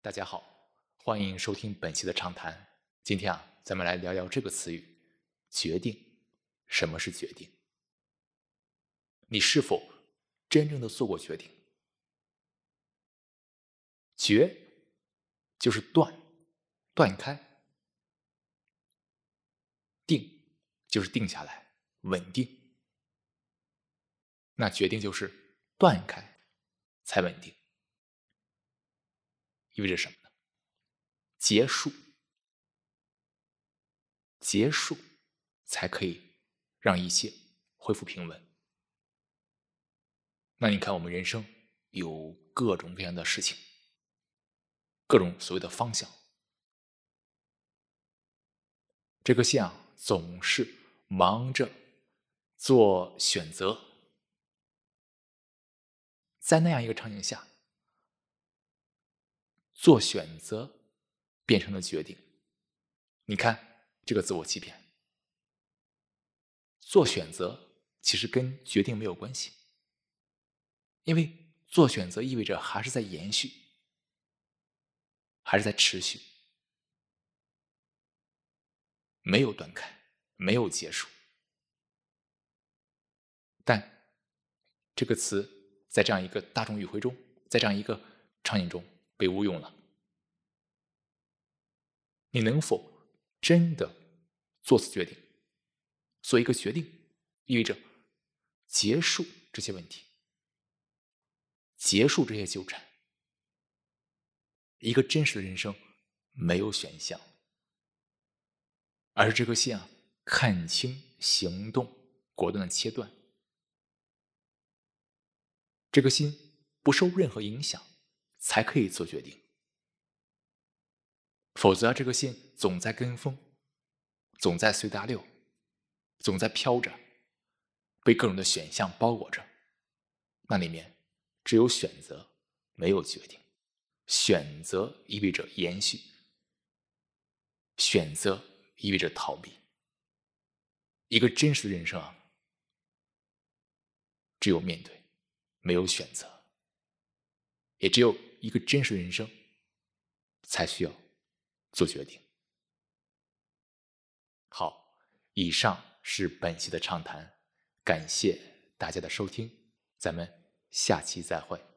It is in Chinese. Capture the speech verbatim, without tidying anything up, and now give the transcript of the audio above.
大家好，欢迎收听本期的畅谈。今天啊，咱们来聊聊这个词语——决定。什么是决定？你是否真正的做过决定？决就是断，断开；定就是定下来，稳定。那决定就是断开才稳定，意味着什么呢？结束，结束才可以让一切恢复平稳。那你看，我们人生有各种各样的事情，各种所谓的方向。这个线啊，总是忙着做选择，在那样一个场景下，做选择变成了决定。你看这个自我欺骗，做选择其实跟决定没有关系，因为做选择意味着还是在延续，还是在持续，没有断开，没有结束。但这个词在这样一个大众语汇中，在这样一个场景中被误用了。你能否真的做此决定？做一个决定，意味着结束这些问题，结束这些纠缠。一个真实的人生没有选项，而是这颗线啊，看清、行动、果断的切断。这颗心不受任何影响，才可以做决定。否则啊，这颗心总在跟风，总在随大流，总在飘着，被各种的选项包裹着。那里面只有选择，没有决定。选择意味着延续，选择意味着逃避。一个真实的人生啊，只有面对，没有选择。也只有一个真实的人生，才需要做决定。好，以上是本期的畅谈，感谢大家的收听，咱们下期再会。